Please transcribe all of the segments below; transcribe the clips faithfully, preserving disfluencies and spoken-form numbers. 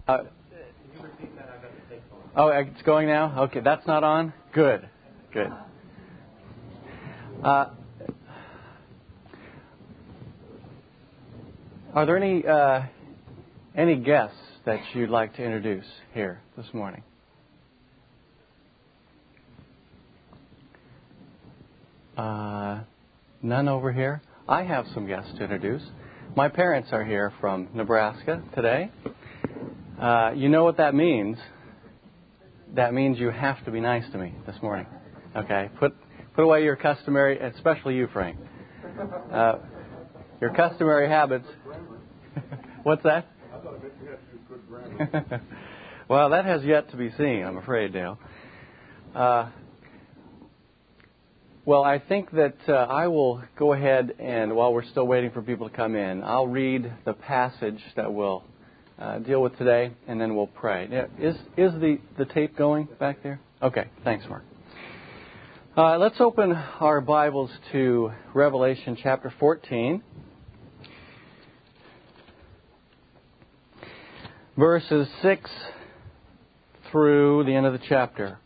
Uh, oh, it's going now? Okay, that's not on? Good, good. Uh, are there any uh, any guests that you'd like to introduce here this morning? Uh, none over here? I have some guests to introduce. My parents are here from Nebraska today. Uh, you know what that means? That means you have to be nice to me this morning. Okay? Put put away your customary, especially you, Frank. Uh, your customary habits. What's that? I thought you had to use good grammar. Well, that has yet to be seen, I'm afraid, Dale. Uh, well, I think that uh, I will go ahead and, while we're still waiting for people to come in, I'll read the passage that we'll uh, deal with today, and then we'll pray. Is is the, the tape going back there? Okay, thanks, Mark. Uh, let's open our Bibles to Revelation chapter fourteen. Verses six through the end of the chapter.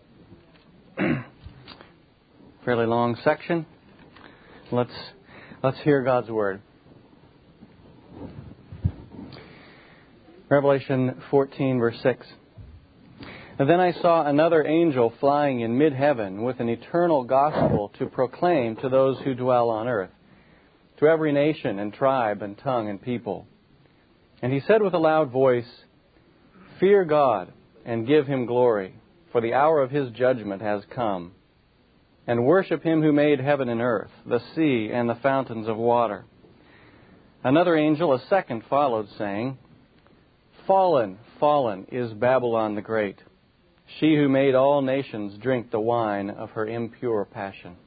Fairly long section. Let's let's hear God's word. Revelation fourteen, verse six. And then I saw another angel flying in mid-heaven with an eternal gospel to proclaim to those who dwell on earth, to every nation and tribe and tongue and people. And he said with a loud voice, "Fear God and give Him glory, for the hour of His judgment has come. And worship Him who made heaven and earth, the sea and the fountains of water." Another angel, a second, followed, saying, "Fallen, fallen is Babylon the Great, she who made all nations drink the wine of her impure passion."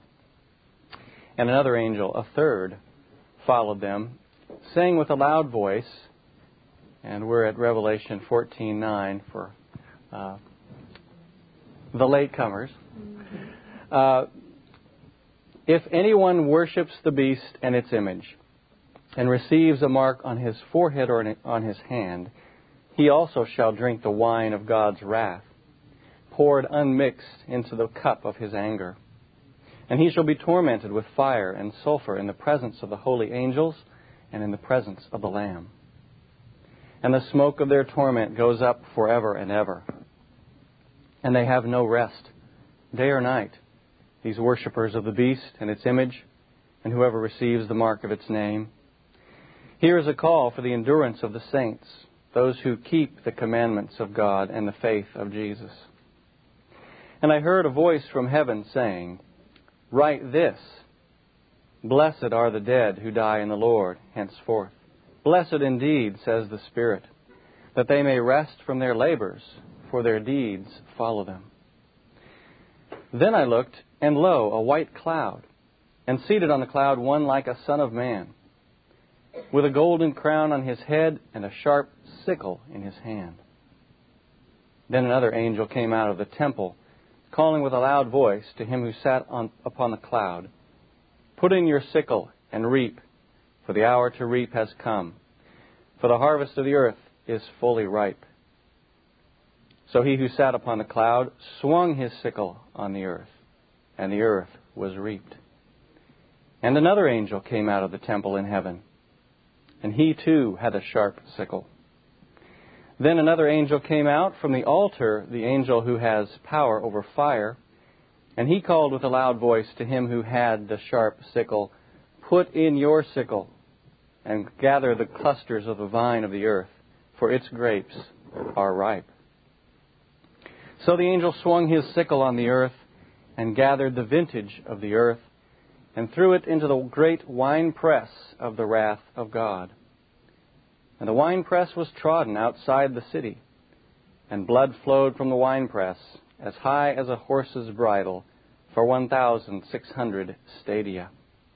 And another angel, a third, followed them, saying with a loud voice, and we're at Revelation fourteen nine for uh, the latecomers. Uh, "If anyone worships the beast and its image, and receives a mark on his forehead or on his hand, he also shall drink the wine of God's wrath, poured unmixed into the cup of His anger. And he shall be tormented with fire and sulfur in the presence of the holy angels and in the presence of the Lamb. And the smoke of their torment goes up forever and ever. And they have no rest, day or night, these worshippers of the beast and its image, and whoever receives the mark of its name. Here is a call for the endurance of the saints, those who keep the commandments of God and the faith of Jesus. And I heard a voice from heaven saying, 'Write this, Blessed are the dead who die in the Lord henceforth. Blessed indeed, says the Spirit, that they may rest from their labors, for their deeds follow them.' Then I looked, and lo, a white cloud, and seated on the cloud one like a son of man, with a golden crown on his head and a sharp sickle in his hand. Then another angel came out of the temple, calling with a loud voice to him who sat on, upon the cloud, 'Put in your sickle and reap, for the hour to reap has come, for the harvest of the earth is fully ripe.' So he who sat upon the cloud swung his sickle on the earth, and the earth was reaped. And another angel came out of the temple in heaven, and he too had a sharp sickle. Then another angel came out from the altar, the angel who has power over fire, and he called with a loud voice to him who had the sharp sickle, 'Put in your sickle, and gather the clusters of the vine of the earth, for its grapes are ripe.' So the angel swung his sickle on the earth, and gathered the vintage of the earth, and threw it into the great winepress of the wrath of God. And the winepress was trodden outside the city, and blood flowed from the winepress as high as a horse's bridle for one thousand six hundred stadia."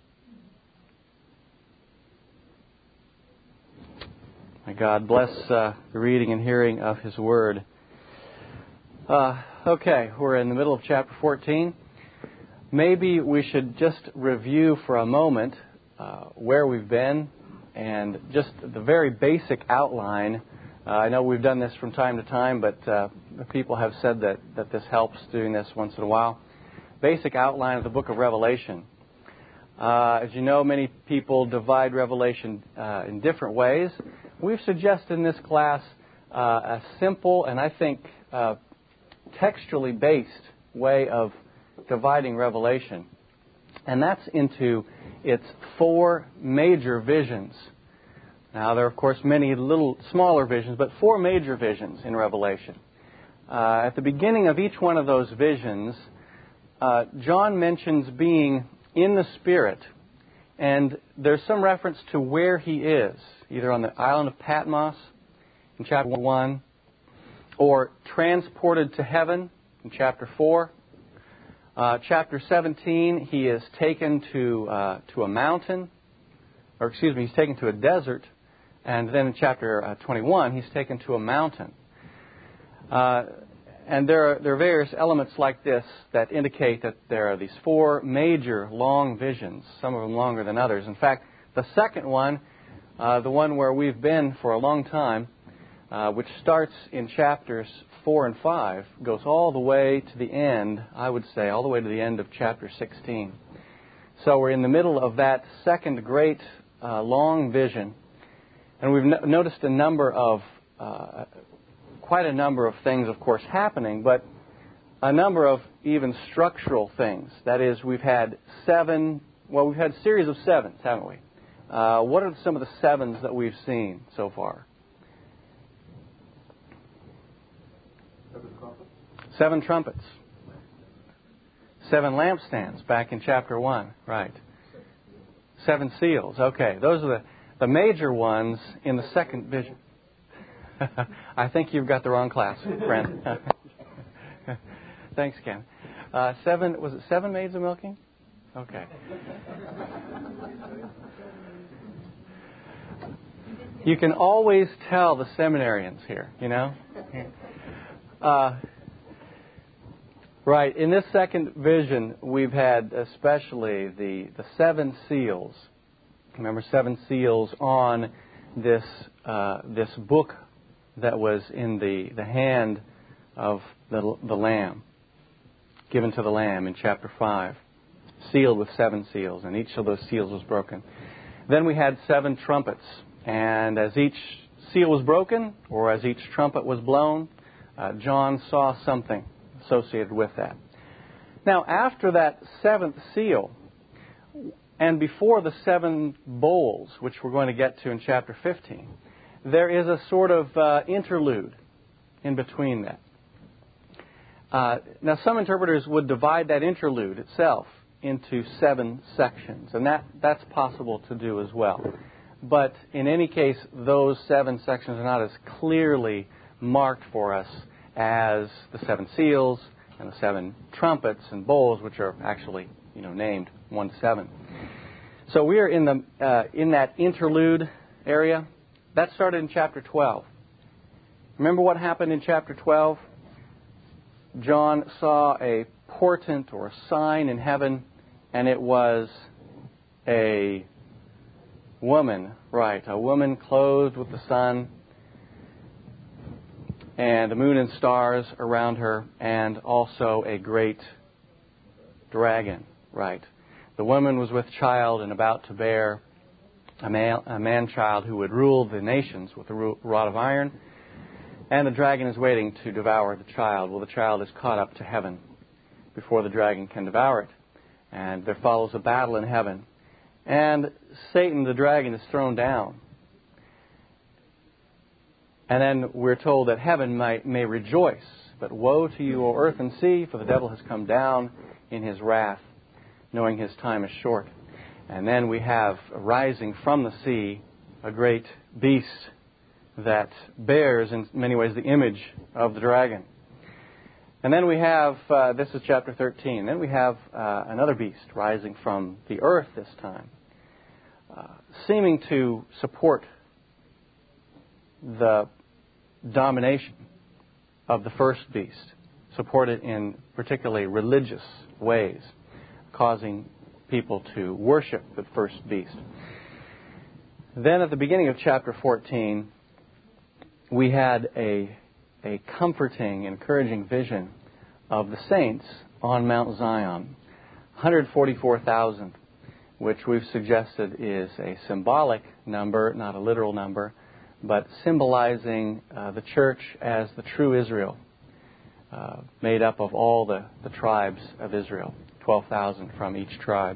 May God bless uh, the reading and hearing of His Word. Uh, okay, we're in the middle of chapter fourteen. Maybe we should just review for a moment uh, where we've been and just the very basic outline Uh, I know we've done this from time to time, but uh, people have said that, that this helps doing this once in a while. Basic outline of the book of Revelation. Uh, as you know, many people divide Revelation uh, in different ways. We've suggested in this class uh, a simple and I think uh, textually based way of dividing Revelation. And that's into its four major visions. Now, there are, of course, many little smaller visions, but four major visions in Revelation. Uh, at the beginning of each one of those visions, uh, John mentions being in the Spirit, and there's some reference to where he is, either on the island of Patmos in chapter one, or transported to heaven in chapter four. Uh, chapter seventeen, he is taken to uh, to a mountain, or excuse me, he's taken to a desert, and then in chapter uh, twenty-one, he's taken to a mountain. Uh, and there are, there are various elements like this that indicate that there are these four major long visions, some of them longer than others. In fact, the second one, uh, the one where we've been for a long time, uh, which starts in chapters four and five, goes all the way to the end, I would say, all the way to the end of chapter sixteen. So we're in the middle of that second great uh, long vision. And we've no- noticed a number of, uh, quite a number of things, of course, happening, but a number of even structural things. That is, we've had seven, well, we've had a series of sevens, haven't we? Uh, what are some of the sevens that we've seen so far? Seven trumpets. Seven trumpets. Seven lampstands back in chapter one, right. Seven seals, okay. Those are the, the major ones in the second vision. I think you've got the wrong class, friend. Thanks, Ken. Uh, seven, was it seven maids of milking? Okay. You can always tell the seminarians here, you know? Uh, right. In this second vision, we've had especially the, the seven seals. Remember, seven seals on this uh, this book that was in the, the hand of the, the Lamb, given to the Lamb in chapter five, sealed with seven seals, and each of those seals was broken. Then we had seven trumpets, and as each seal was broken, or as each trumpet was blown, uh, John saw something associated with that. Now, after that seventh seal, and before the seven bowls, which we're going to get to in chapter fifteen, there is a sort of uh, interlude in between that. Uh, now, some interpreters would divide that interlude itself into seven sections, and that, that's possible to do as well. But in any case, those seven sections are not as clearly marked for us as the seven seals and the seven trumpets and bowls, which are actually, you know, named one to seven. So we are in the uh, in that interlude area. That started in chapter twelve. Remember what happened in chapter twelve? John saw a portent or a sign in heaven, and it was a woman, right, a woman clothed with the sun and the moon and stars around her, and also a great dragon, right. The woman was with child and about to bear a man, a man-child who would rule the nations with a rod of iron, and the dragon is waiting to devour the child. Well, the child is caught up to heaven before the dragon can devour it, and there follows a battle in heaven. And Satan, the dragon, is thrown down. And then we're told that heaven might, may rejoice. But woe to you, O earth and sea, for the devil has come down in his wrath, knowing his time is short. And then we have rising from the sea a great beast that bears in many ways the image of the dragon. And then we have, uh, this is chapter thirteen, then we have uh, another beast rising from the earth this time, uh, seeming to support the domination of the first beast, support it in particularly religious ways, causing people to worship the first beast. Then at the beginning of chapter fourteen, we had a, a comforting, encouraging vision of the saints on Mount Zion, one hundred forty-four thousand, which we've suggested is a symbolic number, not a literal number, but symbolizing uh, the church as the true Israel, uh, made up of all the, the tribes of Israel, twelve thousand from each tribe.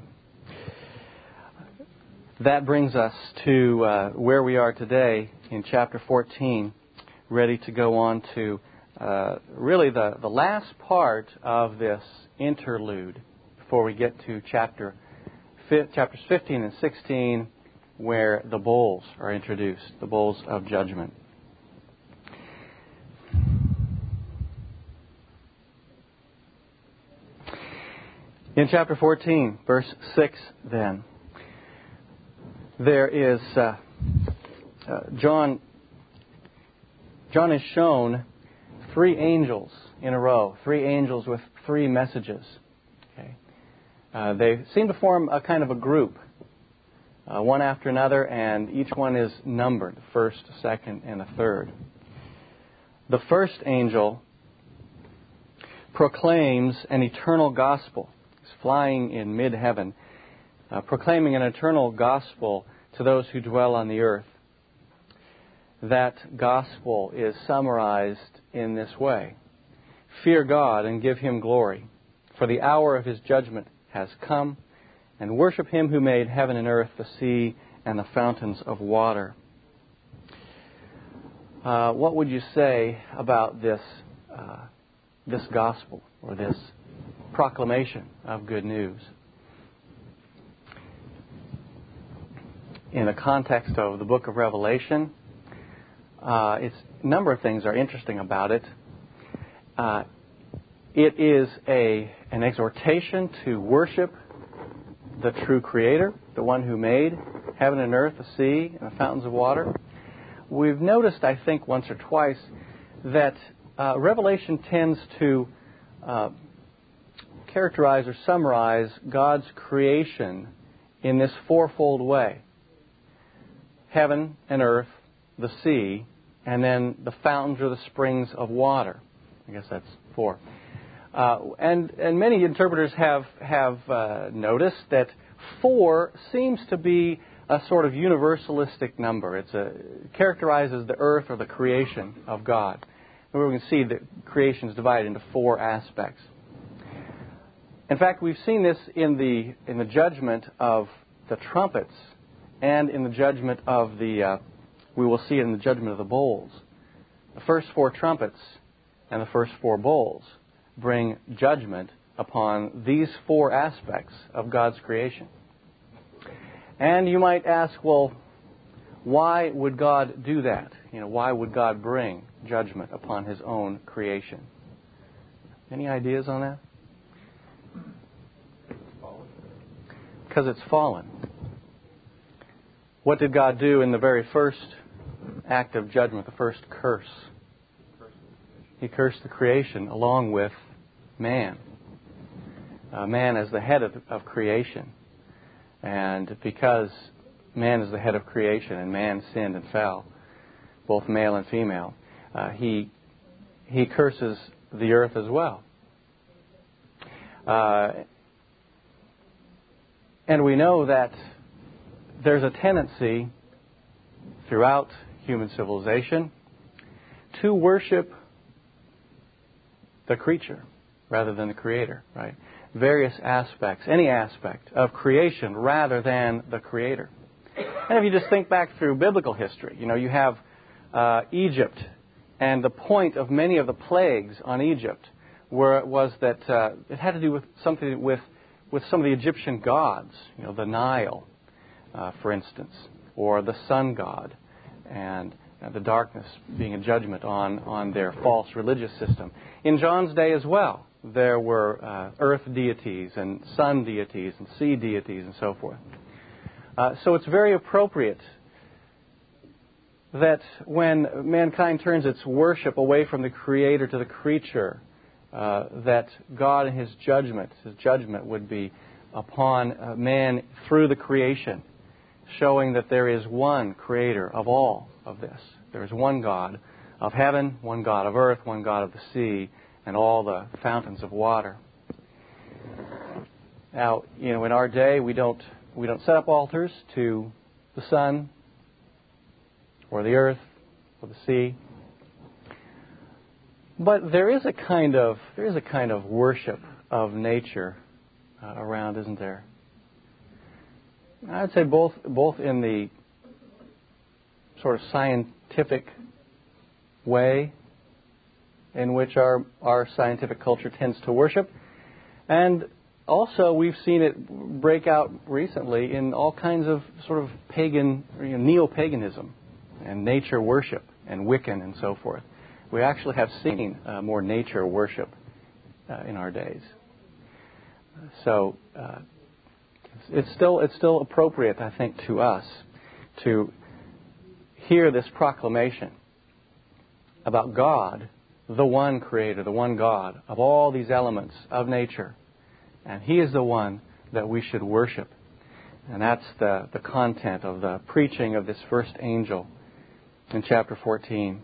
That brings us to uh, where we are today in chapter fourteen, ready to go on to uh, really the, the last part of this interlude before we get to chapter fi- chapters fifteen and sixteen, where the bowls are introduced, the bowls of judgment. In chapter fourteen, verse six, then, there is uh, uh, John. John is shown three angels in a row, three angels with three messages. Okay, uh, they seem to form a kind of a group, uh, one after another, and each one is numbered: first, second, and a third. The first angel proclaims an eternal gospel. He's flying in mid-heaven, Uh, proclaiming an eternal gospel to those who dwell on the earth. That gospel is summarized in this way: fear God and give Him glory, for the hour of His judgment has come, and worship Him who made heaven and earth, the sea, and the fountains of water. Uh, what would you say about this, uh, this gospel, or this proclamation of good news? In the context of the book of Revelation, uh, it's, a number of things are interesting about it. Uh, it is a an exhortation to worship the true Creator, the one who made heaven and earth, the sea, and the fountains of water. We've noticed, I think, once or twice that uh, Revelation tends to uh, characterize or summarize God's creation in this fourfold way: heaven and earth, the sea, and then the fountains or the springs of water. I guess that's four. Uh, and and many interpreters have have uh, noticed that four seems to be a sort of universalistic number. It's a, it characterizes the earth or the creation of God. And we can see that creation is divided into four aspects. In fact, we've seen this in the in the judgment of the trumpets, and in the judgment of the, uh, we will see it in the judgment of the bowls. The first four trumpets and the first four bowls bring judgment upon these four aspects of God's creation. And you might ask, well, why would God do that? You know, why would God bring judgment upon His own creation? Any ideas on that? Because it's fallen. What did God do in the very first act of judgment, the first curse? He cursed the creation along with man. Uh, man as the head of, of creation. And because man is the head of creation and man sinned and fell, both male and female, uh, he, he curses the earth as well. Uh, and we know that there's a tendency throughout human civilization to worship the creature rather than the Creator, right? Various aspects, any aspect of creation rather than the Creator. And if you just think back through biblical history, you know, you have uh, Egypt, and the point of many of the plagues on Egypt were was that uh, it had to do with something with with some of the Egyptian gods, you know, the Nile, Uh, for instance, or the sun god, and uh, the darkness being a judgment on, on their false religious system. In John's day as well, there were uh, earth deities and sun deities and sea deities and so forth. Uh, so it's very appropriate that when mankind turns its worship away from the Creator to the creature, uh, that God in His judgment, His judgment would be upon uh, man through the creation, showing that there is one Creator of all of this. There is one God of heaven, one God of earth, one God of the sea, and all the fountains of water. Now, you know, in our day, we don't we don't set up altars to the sun or the earth or the sea. But there is a kind of there is a kind of worship of nature uh, around, isn't there? I'd say both both in the sort of scientific way in which our our scientific culture tends to worship, and also we've seen it break out recently in all kinds of sort of pagan, you know, neo-paganism and nature worship and Wiccan and so forth. We actually have seen uh, more nature worship uh, in our days. So uh, it's still it's still appropriate, I think, to us to hear this proclamation about God, the one Creator, the one God of all these elements of nature. And He is the one that we should worship. And that's the, the content of the preaching of this first angel in chapter fourteen.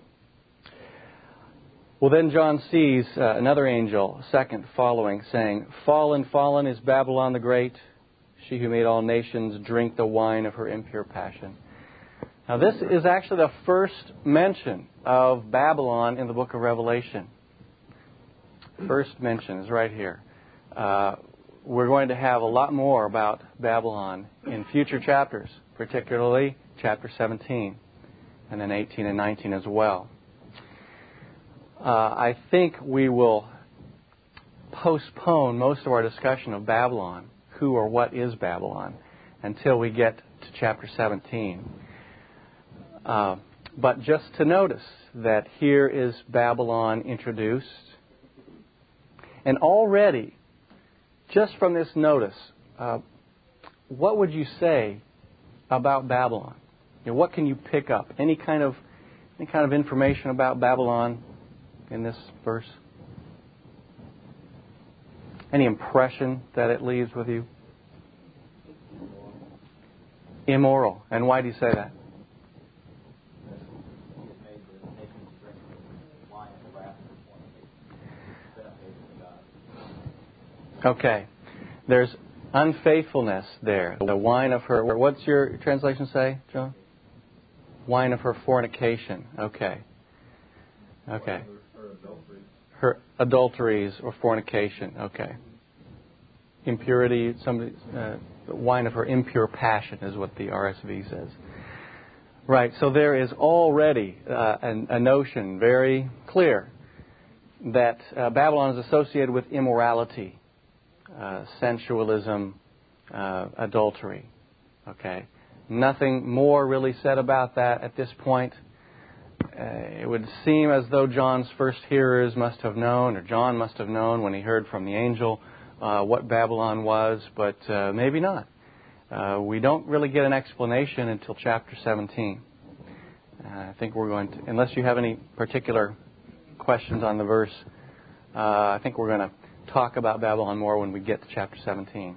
Well, then John sees uh, another angel, second following, saying, "Fallen, fallen is Babylon the Great, she who made all nations drink the wine of her impure passion." Now, this is actually the first mention of Babylon in the book of Revelation. First mention is right here. Uh, we're going to have a lot more about Babylon in future chapters, particularly chapter seventeen, and then eighteen and nineteen as well. Uh, I think we will postpone most of our discussion of Babylon, who or what is Babylon, until we get to chapter seventeen. Uh, but just to notice that here is Babylon introduced. And already, just from this notice, uh, what would you say about Babylon? You know, what can you pick up? Any kind of any kind of information about Babylon in this verse? Any impression that it leaves with you? Immoral. And why do you say that? Okay. There's unfaithfulness there. The wine of her... What's your translation say, John? Wine of her fornication. Okay. Okay. Her adulteries or fornication. Okay. Impurity. Somebody, uh, the wine of her impure passion is what the R S V says. Right. So there is already uh, a, a notion very clear that uh, Babylon is associated with immorality. Uh, sensualism, uh, adultery. Okay, nothing more really said about that at this point. Uh, it would seem as though John's first hearers must have known, or John must have known when he heard from the angel uh, what Babylon was, but uh, maybe not. Uh, we don't really get an explanation until chapter seventeen. Uh, I think we're going to, unless you have any particular questions on the verse, uh, I think we're going to talk about Babylon more when we get to chapter seventeen.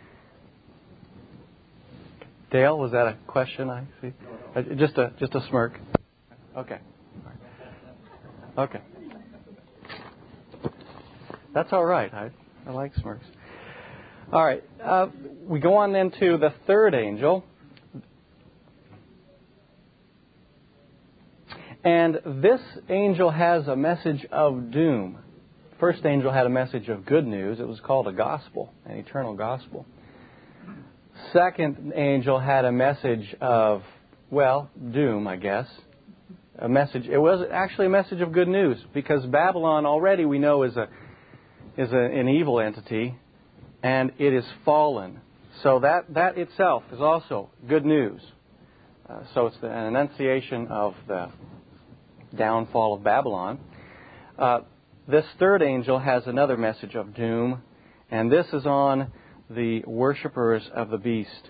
Dale, was that a question? I see. Uh, just a just a smirk. Okay. Okay. That's all right. I I like smirks. All right. Uh, we go on then to the third angel, and this angel has a message of doom. First angel had a message of good news. It was called a gospel, an eternal gospel. Second angel had a message of, well, doom, I guess. A message. It was actually a message of good news, because Babylon already we know is a is a, an evil entity, and it is fallen. So that that itself is also good news. Uh, so it's an annunciation of the downfall of Babylon. Uh, This third angel has another message of doom, and this is on the worshippers of the beast.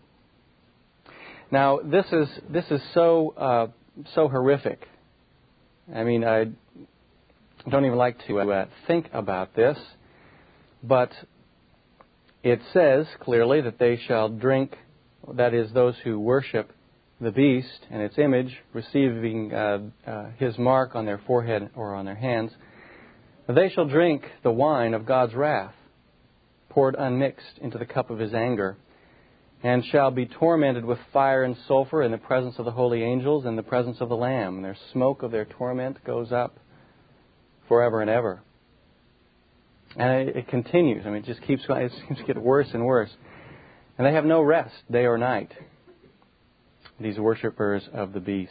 Now, this is this is so uh, so horrific. I mean, I don't even like to uh, think about this, but it says clearly that they shall drink, that is, those who worship the beast and its image, receiving uh, uh, his mark on their forehead or on their hands, they shall drink the wine of God's wrath, poured unmixed into the cup of his anger, and shall be tormented with fire and sulfur in the presence of the holy angels and the presence of the Lamb. And their smoke of their torment goes up forever and ever. And it, it continues. I mean, it just keeps going. It seems to get worse and worse. And they have no rest, day or night, these worshippers of the beast.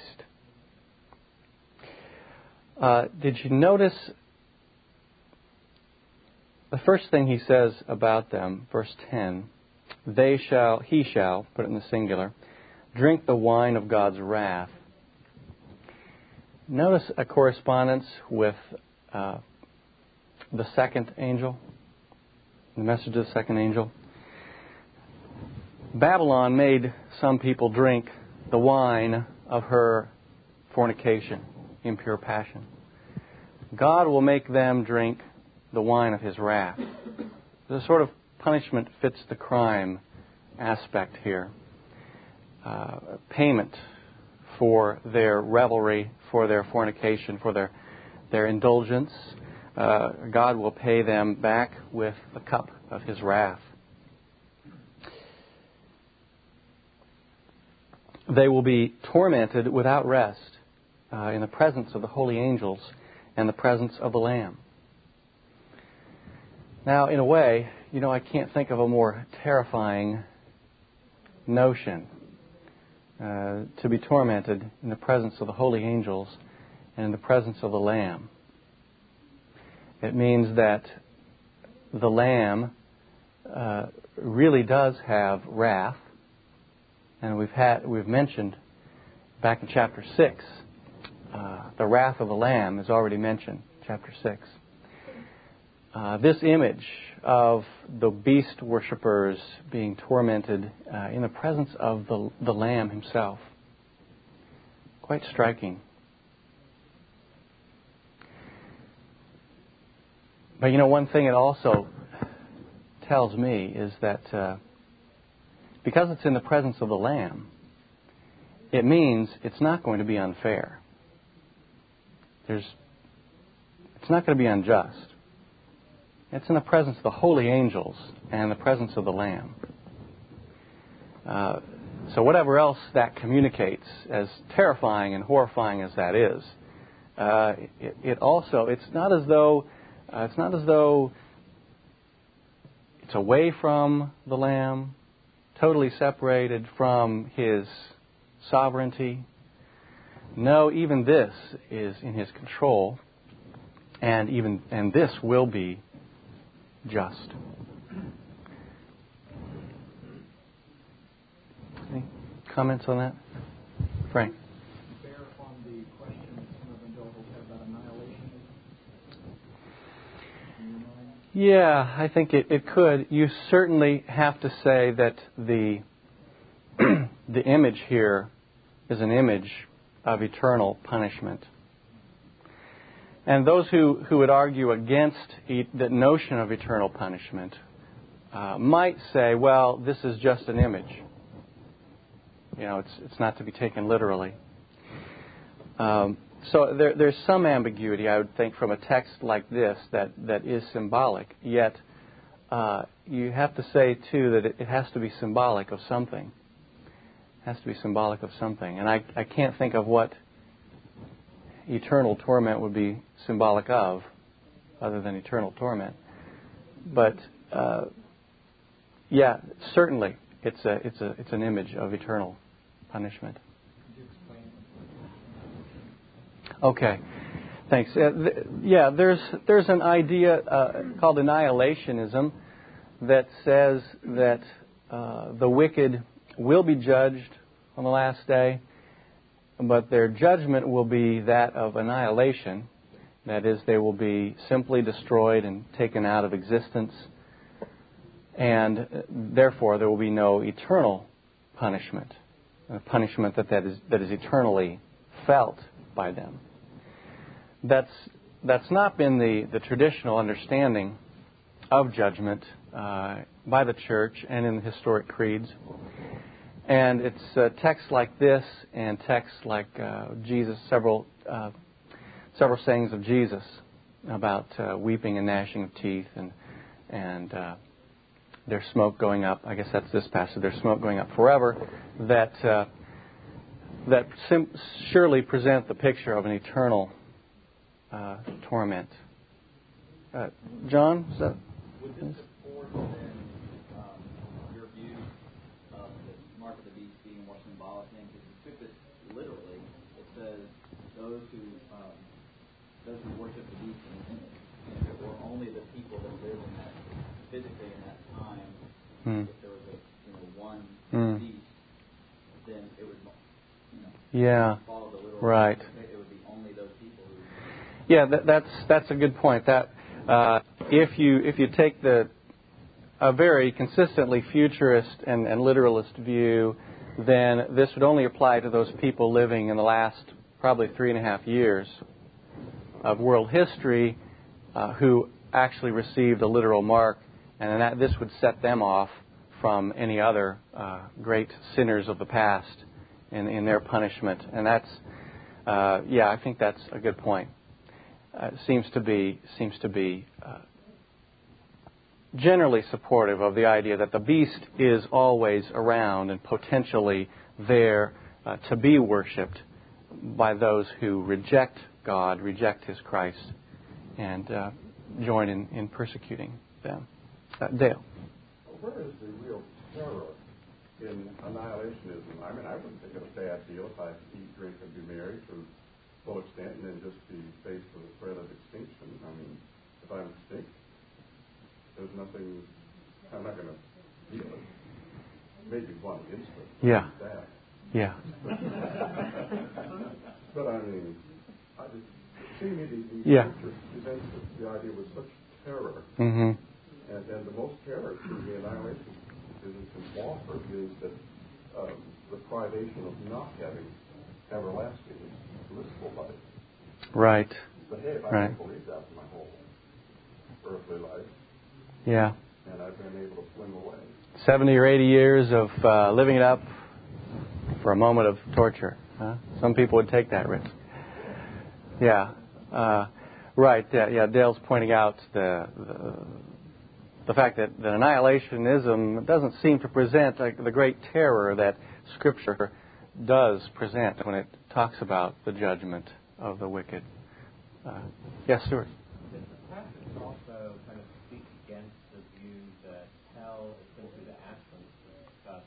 Uh, did you notice the first thing he says about them, verse ten, they shall, he shall, put it in the singular, drink the wine of God's wrath. Notice a correspondence with uh, the second angel, the message of the second angel. Babylon made some people drink the wine of her fornication, impure passion. God will make them drink the wine of his wrath. The sort of punishment fits the crime aspect here. Uh, payment for their revelry, for their fornication, for their, their indulgence. Uh, God will pay them back with the cup of his wrath. They will be tormented without rest uh, in the presence of the holy angels and the presence of the Lamb. Now, in a way, you know, I can't think of a more terrifying notion uh, to be tormented in the presence of the holy angels and in the presence of the Lamb. It means that the Lamb uh, really does have wrath, and we've had we've mentioned back in chapter six, uh, the wrath of the Lamb is already mentioned, chapter six. Uh, this image of the beast worshippers being tormented uh, in the presence of the, the Lamb himself. Quite striking. But you know, one thing it also tells me is that uh, because it's in the presence of the Lamb, it means it's not going to be unfair. There's, it's not going to be unjust. It's in the presence of the holy angels and the presence of the Lamb. Uh, so whatever else that communicates, as terrifying and horrifying as that is, uh, it, it also, it's not as though, uh, it's not as though it's away from the Lamb, totally separated from his sovereignty. No, even this is in his control, and even and this will be just. Any comments on that? Frank? Bear upon the question that some of indulgents have about annihilation. Yeah, I think it, it could. You certainly have to say that the the image here is an image of eternal punishment. And those who, who would argue against e- the notion of eternal punishment uh, might say, well, this is just an image. You know, it's it's not to be taken literally. Um, so there, there's some ambiguity, I would think, from a text like this that, that is symbolic. Yet uh, you have to say, too, that it, it has to be symbolic of something. It has to be symbolic of something. And I, I can't think of what eternal torment would be symbolic of, other than eternal torment. But uh, yeah, certainly it's a it's a it's an image of eternal punishment. Could you explain? Okay, thanks. Uh, th- yeah, there's there's an idea uh, called annihilationism that says that uh, the wicked will be judged on the last day, but their judgment will be that of annihilation. That is, they will be simply destroyed and taken out of existence. And therefore, there will be no eternal punishment, a punishment that, that, is, that is eternally felt by them. That's, that's not been the, the traditional understanding of judgment uh, by the church and in the historic creeds. And it's uh, texts like this and texts like uh, Jesus, several uh, several sayings of Jesus about uh, weeping and gnashing of teeth and and uh, there's smoke going up. I guess that's this passage. There's smoke going up forever. That uh, that sim- surely present the picture of an eternal uh, torment. Uh, John, is that? Would this support then um, your view of the mark of the beast being a more symbolic thing? Because if you took this literally, it says those who um, those who worship the beast in the image. And if it were only the people that live in that physically in that time, Hmm. if there was a you know one Hmm. beast, then it would you know Yeah. follow the literal. Right. It would be only those people who. Yeah, that, that's that's a good point. That uh, if you if you take the a very consistently futurist and, and literalist view, then this would only apply to those people living in the last probably three and a half years of world history uh, who actually received a literal mark, and that this would set them off from any other uh, great sinners of the past in, in their punishment. And that's uh, yeah, I think that's a good point. Uh, seems to be seems to be uh, generally supportive of the idea that the beast is always around and potentially there uh, to be worshipped by those who reject God, reject His Christ, and uh, join in, in persecuting them. Uh, Dale. Where is the real terror in annihilationism? I mean, I wouldn't think it a bad deal if I eat, drink, and be merry to full extent, and then just be faced with the threat of extinction. I mean, if I'm extinct, there's nothing. I'm not going to feel it. Maybe one instant. Yeah. That. Yeah. But I mean, I just seeing me the, the Yeah. scripture presents the idea with such terror, Mm-hmm. and and the most terror to the annihilation is can offer is that um, the privation of not having everlasting blissful life. Right. But hey, if I Right. don't believe that for my whole earthly life, Yeah. and I've been able to swim away. seventy or eighty years of uh, living it up for a moment of torture. Huh? Some people would take that risk. Yeah. Uh, right. Yeah, yeah. Dale's pointing out the, the the fact that, that annihilationism doesn't seem to present like, the great terror that Scripture does present when it talks about the judgment of the wicked. Uh, yes, Stuart. Does the passage also kind of speak against the view that hell is simply the absence of God's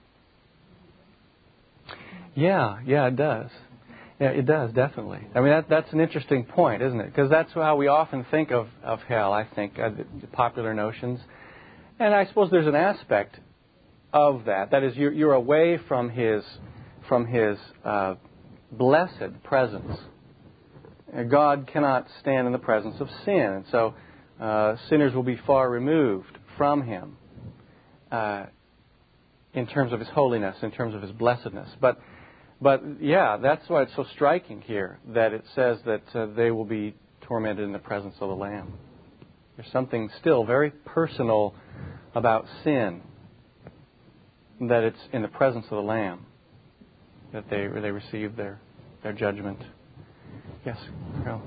presence? Yeah, yeah, it does. Yeah, it does, definitely. I mean, that, that's an interesting point, isn't it? Because that's how we often think of, of hell, I think, uh, the, the popular notions. And I suppose there's an aspect of that. That is, you're, you're away from His, from His uh, blessed presence. God cannot stand in the presence of sin, and so uh, sinners will be far removed from Him uh, in terms of His holiness, in terms of His blessedness. But, but yeah, that's why it's so striking here that it says that uh, they will be tormented in the presence of the Lamb. There's something still very personal about sin, that it's in the presence of the Lamb that they they receive their their judgment. Yes, Carol.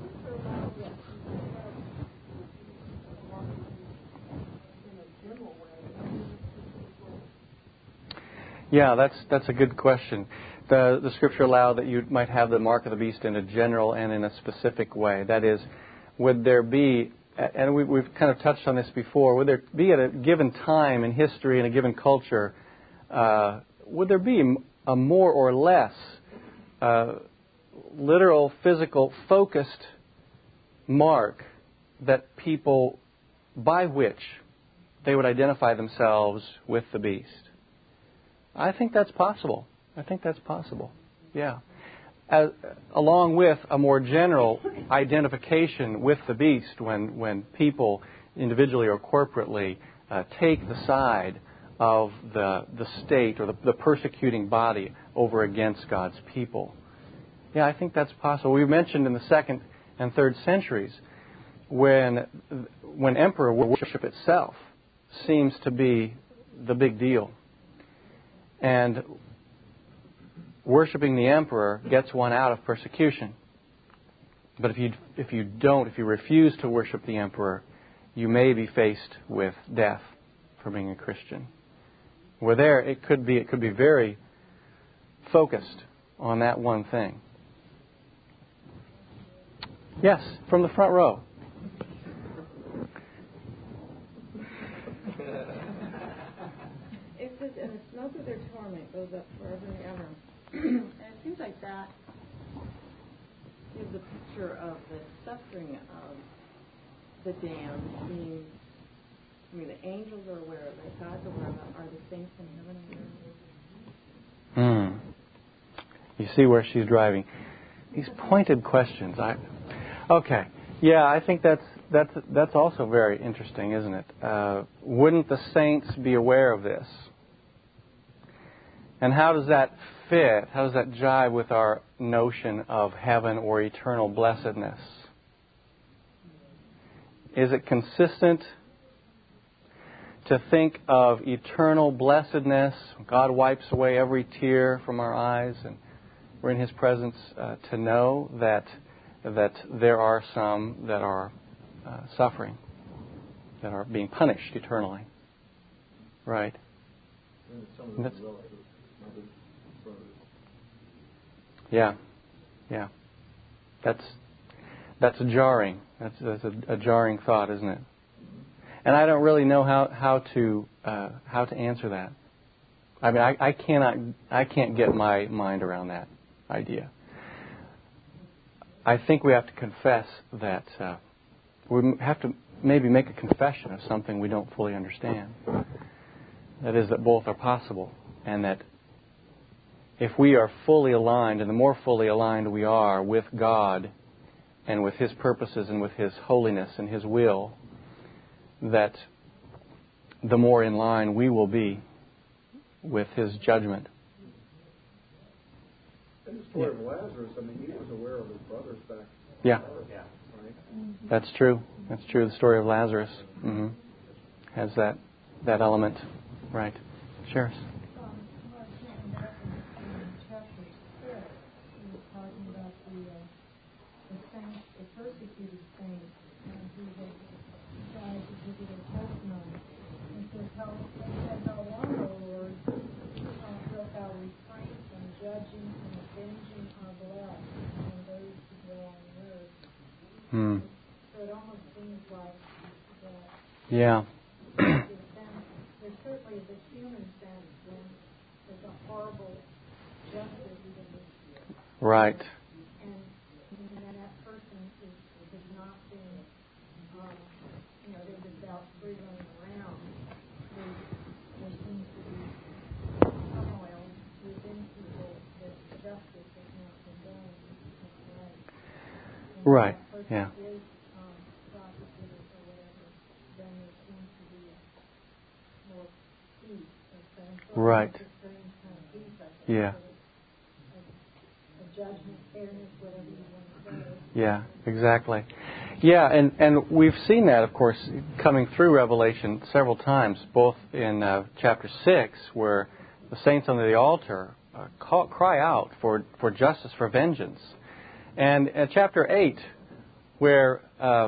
Yeah, that's that's a good question. The the Scripture allow that you might have the mark of the beast in a general and in a specific way. That is, would there be, and we, we've kind of touched on this before, would there be at a given time in history in a given culture, uh, would there be a more or less uh, literal, physical, focused mark that people, by which they would identify themselves with the beast? I think that's possible. I think that's possible. Yeah. As, along with a more general identification with the beast when, when people individually or corporately uh, take the side of the the state or the, the persecuting body over against God's people. Yeah, I think that's possible. We mentioned in the second and third centuries when when emperor worship itself seems to be the big deal. And worshiping the emperor gets one out of persecution. But if you if you don't, if you refuse to worship the emperor, you may be faced with death for being a Christian. Where there, it could be it could be very focused on that one thing. Yes, from the front row. It says, and the smoke of their torment goes up forever and ever. And it seems like that is a picture of the suffering of the damned being, I mean, the angels are aware of it, God's aware of it. Are the saints in heaven aware of it? Hmm. You see where she's driving. These pointed questions. I, okay. Yeah, I think that's that's that's also very interesting, isn't it? Uh, wouldn't the saints be aware of this? And how does that fit? How does that jive with our notion of heaven or eternal blessedness? Is it consistent to think of eternal blessedness? God wipes away every tear from our eyes, and we're in His presence. Uh, to know that that there are some that are uh, suffering, that are being punished eternally. Right. That's, yeah, yeah. That's that's a jarring. That's, that's a, a jarring thought, isn't it? And I don't really know how how to uh, how to answer that. I mean, I, I cannot I can't get my mind around that idea. I think we have to confess that uh, we have to maybe make a confession of something we don't fully understand. That is, that both are possible, and that if we are fully aligned, and the more fully aligned we are with God and with His purposes and with His holiness and His will, that the more in line we will be with His judgment. In the story of Lazarus, I mean, he was aware of his brothers back. Yeah. Yeah. Right? That's true. That's true. The story of Lazarus mm-hmm. has that that element. Right. Sheriff. Persecuted saints, and who had died because of their testimony. And says, how, they said, how long, O Lord, uh, wilt thou refrain from judging and avenging our blood on those who dwell on the earth? Hmm. So it almost seems like that. Yeah. There certainly is a human sense when there's a horrible justice even this year. Right. Right. Yeah. Right. Yeah. Yeah, exactly. Yeah, and, and we've seen that, of course, coming through Revelation several times, both in uh, chapter six, where the saints under the altar uh, call, cry out for, for justice, for vengeance. And in chapter eight, where uh,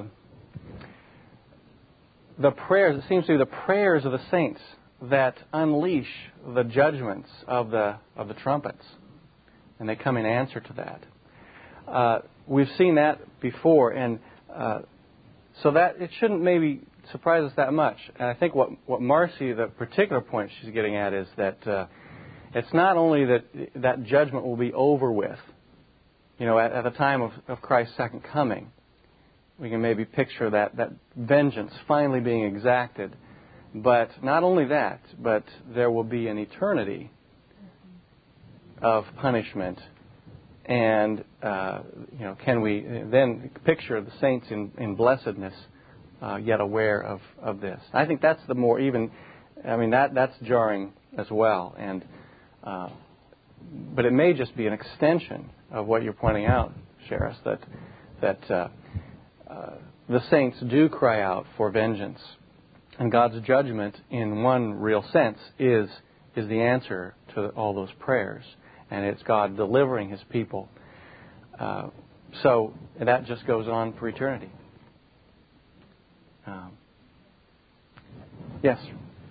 the prayers, it seems to be the prayers of the saints that unleash the judgments of the of the trumpets, and they come in answer to that. Uh, we've seen that before, and uh, so that it shouldn't maybe surprise us that much. And I think what what Marcy, the particular point she's getting at, is that uh, it's not only that that judgment will be over with, you know, at, at the time of, of Christ's second coming. We can maybe picture that, that vengeance finally being exacted. But not only that, but there will be an eternity of punishment. And, uh, you know, can we then picture the saints in, in blessedness uh, yet aware of, of this? I think that's the more even, I mean, that that's jarring as well. And uh, but it may just be an extension of what you're pointing out, Sheriff, that, that uh, uh, the saints do cry out for vengeance. And God's judgment, in one real sense, is is the answer to to all those prayers, and it's God delivering His people. Uh, so that just goes on for eternity. Um, yes?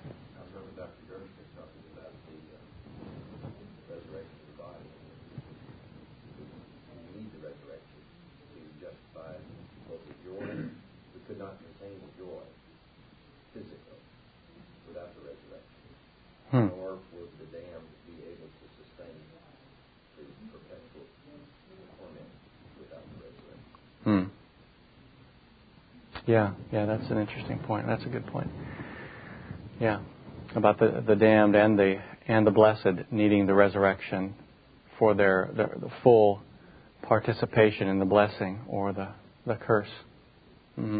Could not contain joy physically without the resurrection, Hmm. nor would the damned be able to sustain the perpetual torment without the resurrection. Hmm. Yeah, yeah, that's an interesting point. That's a good point. Yeah, about the the damned and the and the blessed needing the resurrection for their, their the full participation in the blessing or the the curse. Mm-hmm.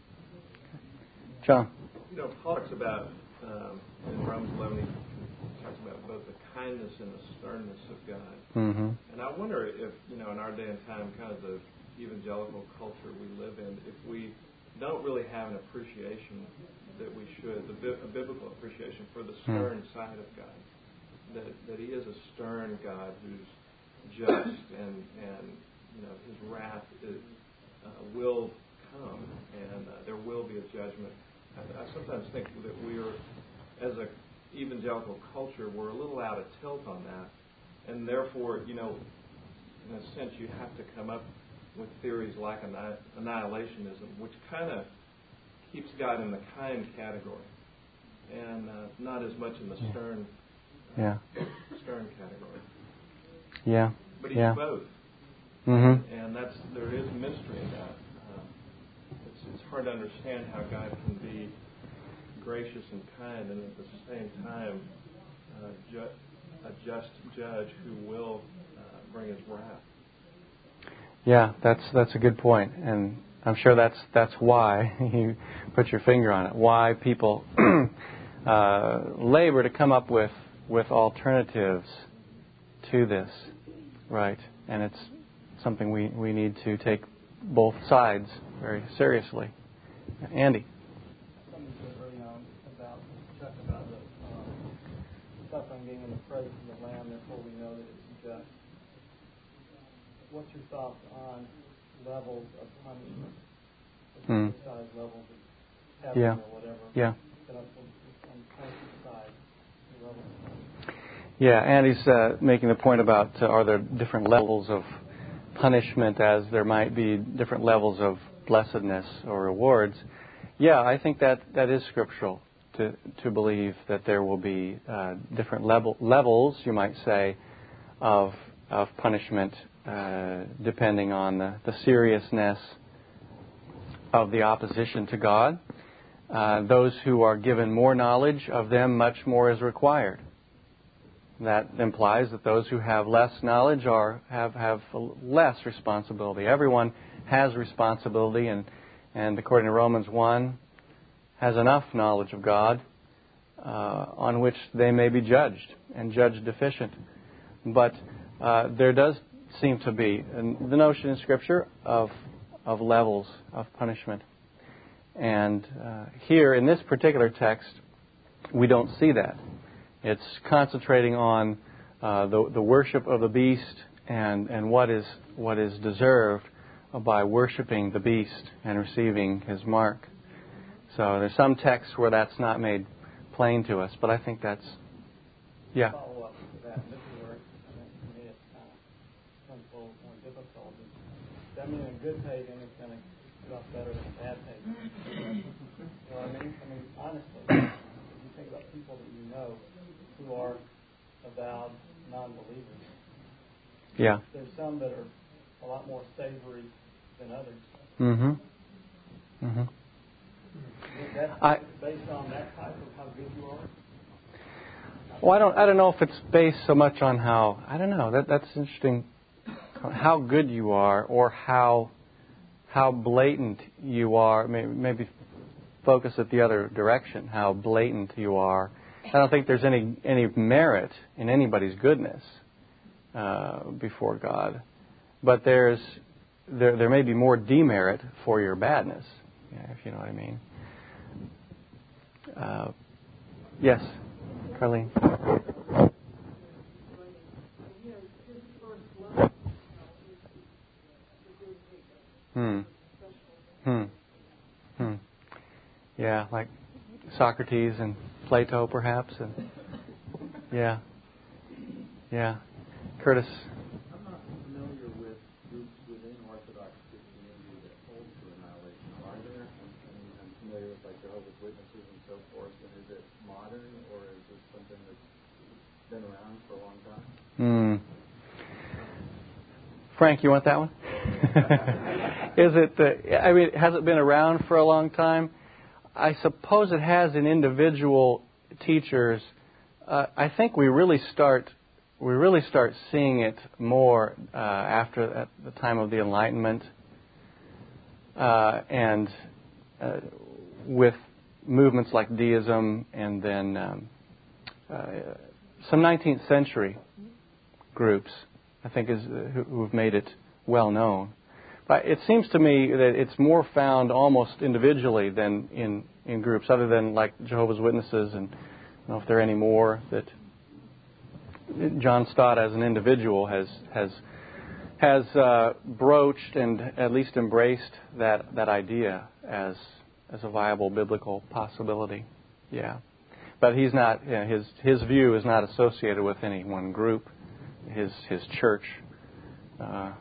John. You know, Paul talks about, um, in Romans eleven, he talks about both the kindness and the sternness of God. Mm-hmm. And I wonder if, you know, in our day and time, kind of the evangelical culture we live in, if we don't really have an appreciation that we should, the, a biblical appreciation for the stern mm. side of God. That, that He is a stern God who's just and, and you know, His wrath is, uh, will come, and uh, there will be a judgment. I, I sometimes think that we're, as a evangelical culture, we're a little out of tilt on that, and therefore, you know, in a sense, you have to come up with theories like annihilationism, which kind of keeps God in the kind category, and uh, not as much in the stern, uh, yeah. stern category. Yeah. But He's yeah. both, mm-hmm. and that's there is mystery in that. It's hard to understand how God can be gracious and kind, and at the same time, uh, ju- a just judge who will uh, bring His wrath. Yeah, that's that's a good point, and I'm sure that's that's why you put your finger on it. Why people uh, labor to come up with with alternatives to this, right? And it's something we, we need to take both sides very seriously. Andy. Something you said early on about Chuck about the um, suffering being in the presence of the Lamb, therefore we know that it's just. What's your thoughts on levels of punishment? Hmm. Size levels of heaven yeah. or whatever. Yeah. On the side, the levels of punishment. Yeah, Andy's uh, making the point about uh, are there different levels of punishment as there might be different levels of blessedness or rewards. Yeah, I think that, that is scriptural to to believe that there will be uh, different level levels, you might say, of of punishment uh, depending on the, the seriousness of the opposition to God. Uh, those who are given more knowledge, of them much more is required. That implies that those who have less knowledge are have, have less responsibility. Everyone has responsibility, and, and according to Romans one, has enough knowledge of God uh, on which they may be judged and judged deficient. But uh, there does seem to be the notion in Scripture of of levels of punishment. And uh, here in this particular text, we don't see that. It's concentrating on uh, the, the worship of the beast and, and what is what is deserved by worshiping the beast and receiving his mark. So there's some texts where that's not made plain to us, but I think that's, yeah. Follow up to that. This is where I think for me it kind of becomes a little more difficult. Does that mean a good pagan is going to get off better than a bad pagan? You know what I mean? I mean, honestly, if you think about people that you know who are avowed non-believers, yeah, there's some that are a lot more savory than others. Mm-hmm. Mm-hmm. Is that I, based on that type of how good you are? Well, I don't. I don't know if it's based so much on how. I don't know. That that's interesting. How good you are, or how how blatant you are. Maybe, maybe focus it the other direction. How blatant you are. I don't think there's any any merit in anybody's goodness uh, before God, but there's there there may be more demerit for your badness, yeah, if you know what I mean. Uh, yes, Carlene. Hmm. Hmm. Hmm. Yeah, like Socrates and Plato, perhaps, and yeah, yeah. Curtis. I'm not familiar with groups within Orthodox Christianity that hold to annihilation. Are there? I mean, I'm familiar with like Jehovah's Witnesses and so forth. And is it modern, or is it something that's been around for a long time? Hmm. Frank, you want that one? Is it? Uh, I mean, has it been around for a long time? I suppose it has in individual teachers. Uh, I think we really start we really start seeing it more uh, after at the time of the Enlightenment, uh, and uh, with movements like deism, and then um, uh, some nineteenth century groups, I think, is uh, who have made it well known. But it seems to me that it's more found almost individually than in, in groups, other than like Jehovah's Witnesses, and I don't know if there are any more that John Stott as an individual has has has uh, broached and at least embraced that that idea as as a viable biblical possibility. Yeah, but he's not. You know, his his view is not associated with any one group. His his church. Uh,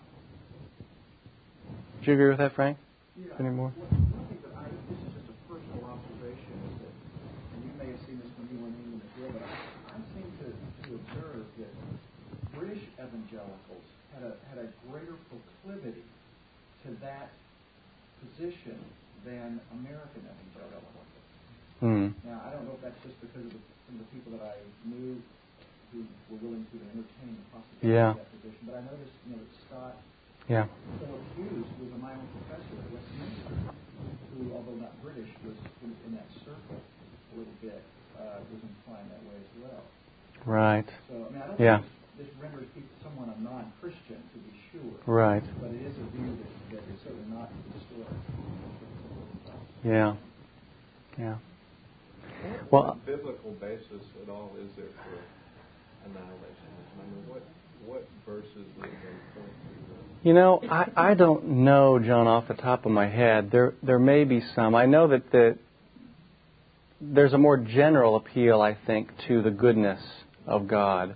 do you agree with that, Frank? Yeah. Any more? Well, one thing that I, this is just a personal observation, is that, and you may have seen this when you went in as well, but I, I seem to, to observe that British evangelicals had a had a greater proclivity to that position than American evangelicals. Hmm. Now, I don't know if that's just because of the, some of the people that I knew who were willing to entertain the possibility Yeah. of that position, but I noticed, you know, that Scott Yeah. Philip Hughes was a minor professor at Westminster, who, although not British, was in, in that circle a little bit, uh, was inclined that way as well. Right. So, I mean, I don't Yeah. think this, this renders people someone a non-Christian, to be sure. Right. But it is a view that, that is certainly not historic. Yeah. Yeah. What Well, biblical basis at all is there for annihilationism? I mean, what what verses would they point to? you know, I, I don't know, John, off the top of my head. There there may be some. I know that the, there's a more general appeal, I think, to the goodness of God.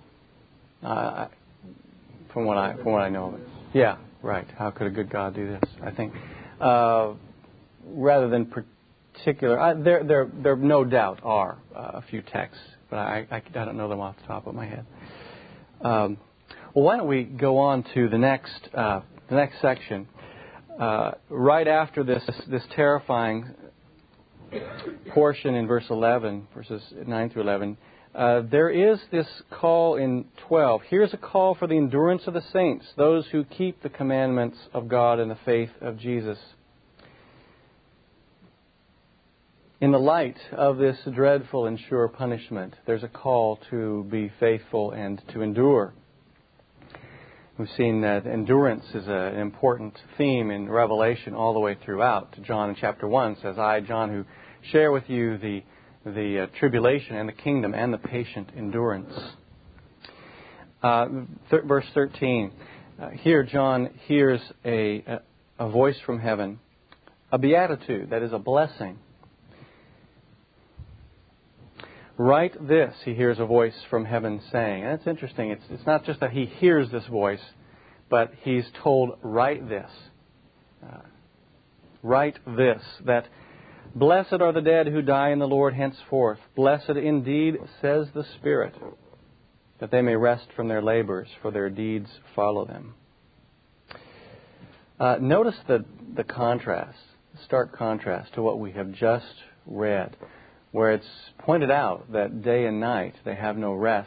Uh, from what I from what I know of it. Yeah, right. How could a good God do this? I think, uh, rather than particular, I, there there there no doubt are uh, a few texts, but I, I I don't know them off the top of my head. Um, well, why don't we go on to the next uh, the next section? Uh, right after this this terrifying portion in verse eleven, verses nine through eleven, uh, there is this call in twelve. Here's a call for the endurance of the saints, those who keep the commandments of God and the faith of Jesus. In the light of this dreadful and sure punishment, there's a call to be faithful and to endure. We've seen that endurance is a, an important theme in Revelation all the way throughout. John in chapter one says, I, John, who share with you the, the uh, tribulation and the kingdom and the patient endurance. Uh, th- verse thirteen, uh, here John hears a, a, a voice from heaven, a beatitude, that is a blessing. Write this, he hears a voice from heaven saying. And it's interesting. It's, it's not just that he hears this voice, but he's told, write this. Uh, write this, that blessed are the dead who die in the Lord henceforth. Blessed indeed, says the Spirit, that they may rest from their labors, for their deeds follow them. Uh, notice the, the contrast, the stark contrast to what we have just read, where it's pointed out that day and night they have no rest.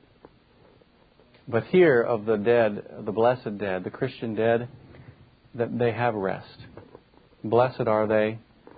But here of the dead, the blessed dead, the Christian dead, that they have rest. Blessed are they,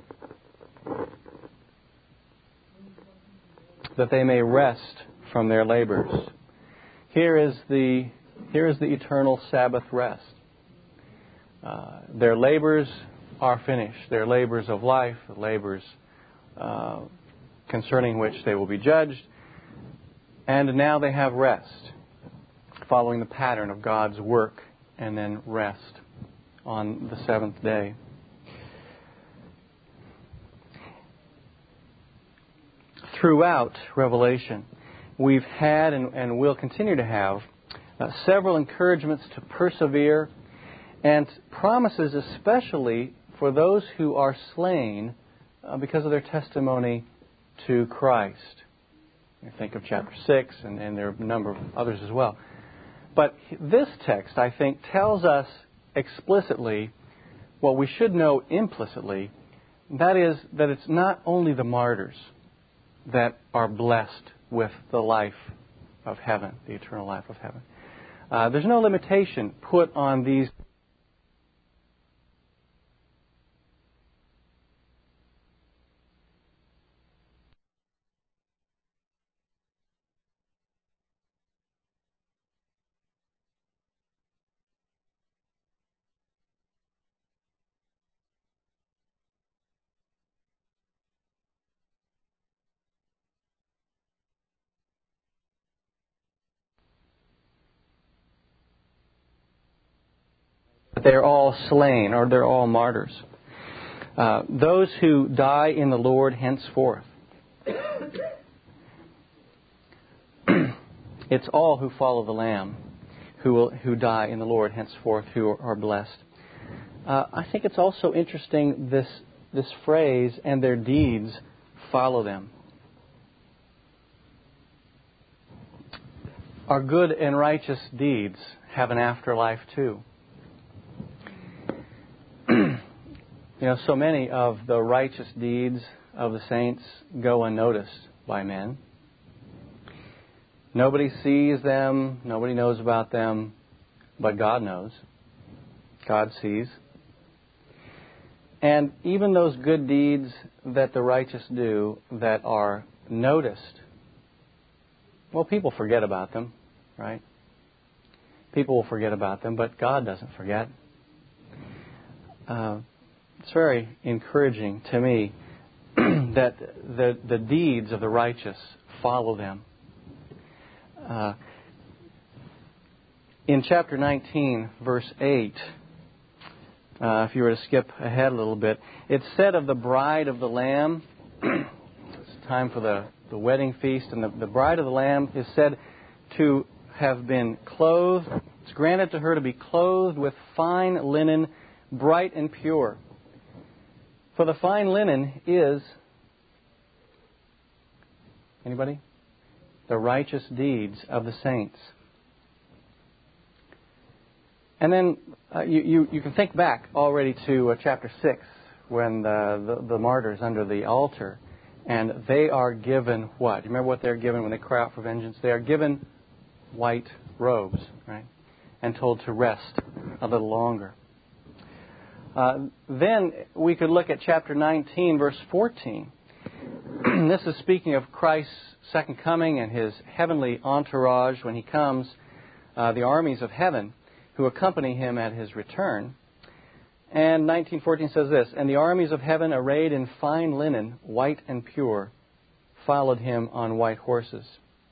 that they may rest from their labors. Here is the here is the eternal Sabbath rest. Uh, their labors are finished. Their labors of life, labors uh, concerning which they will be judged. And now they have rest, following the pattern of God's work and then rest. on the seventh day. Throughout Revelation, we've had and, and will continue to have uh, several encouragements to persevere and promises especially for those who are slain uh, because of their testimony to Christ. You think of chapter six, and, and there are a number of others as well. But this text, I think, tells us explicitly what we should know implicitly. That is, that it's not only the martyrs that are blessed with the life of heaven, the eternal life of heaven. Uh, there's no limitation put on these. They're all slain, or they're all martyrs. Uh, those who die in the Lord henceforth. It's all who follow the Lamb who will, who die in the Lord henceforth, who are, are blessed. Uh, I think it's also interesting, this this phrase, and their deeds follow them. Our good and righteous deeds have an afterlife too. You know, so many of the righteous deeds of the saints go unnoticed by men. Nobody sees them, nobody knows about them, but God knows. God sees. And even those good deeds that the righteous do that are noticed, well, people forget about them, right? People will forget about them, but God doesn't forget. Uh, It's very encouraging to me that the the deeds of the righteous follow them. Uh, in chapter nineteen, verse eight, uh, if you were to skip ahead a little bit, it said of the bride of the Lamb, it's time for the, the wedding feast, and the, the bride of the Lamb is said to have been clothed. It's granted to her to be clothed with fine linen, bright and pure. For the fine linen is, anybody? The righteous deeds of the saints. And then uh, you, you, you can think back already to uh, chapter six, when the, the, the martyrs under the altar, and they are given what? You remember what they're given when they cry out for vengeance? They are given white robes, right? And told to rest a little longer. Uh, then we could look at chapter nineteen, verse fourteen. This is speaking of Christ's second coming and His heavenly entourage when He comes, uh, the armies of heaven who accompany Him at His return. And nineteen fourteen says this, "And the armies of heaven, arrayed in fine linen, white and pure, followed Him on white horses."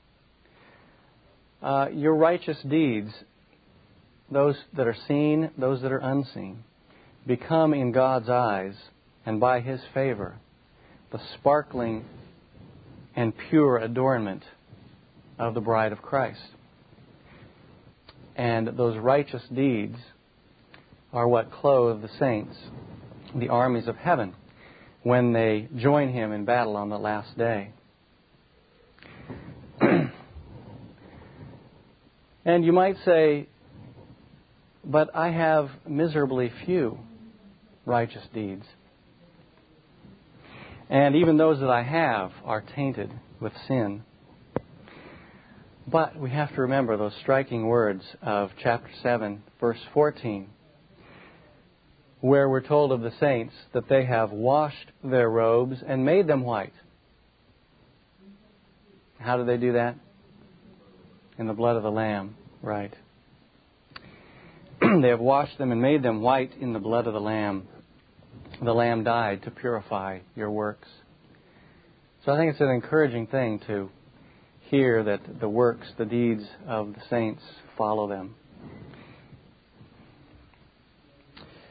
Uh, your righteous deeds, those that are seen, those that are unseen, become in God's eyes and by His favor the sparkling and pure adornment of the bride of Christ. And those righteous deeds are what clothe the saints, the armies of heaven, when they join Him in battle on the last day. And you might say, but I have miserably few righteous deeds. And even those that I have are tainted with sin. But we have to remember those striking words of chapter seven, verse fourteen, where we're told of the saints that they have washed their robes and made them white. How do they do that? In the blood of the Lamb, right. They have washed them and made them white in the blood of the Lamb. The Lamb died to purify your works. So I think it's an encouraging thing to hear that the works, the deeds of the saints follow them.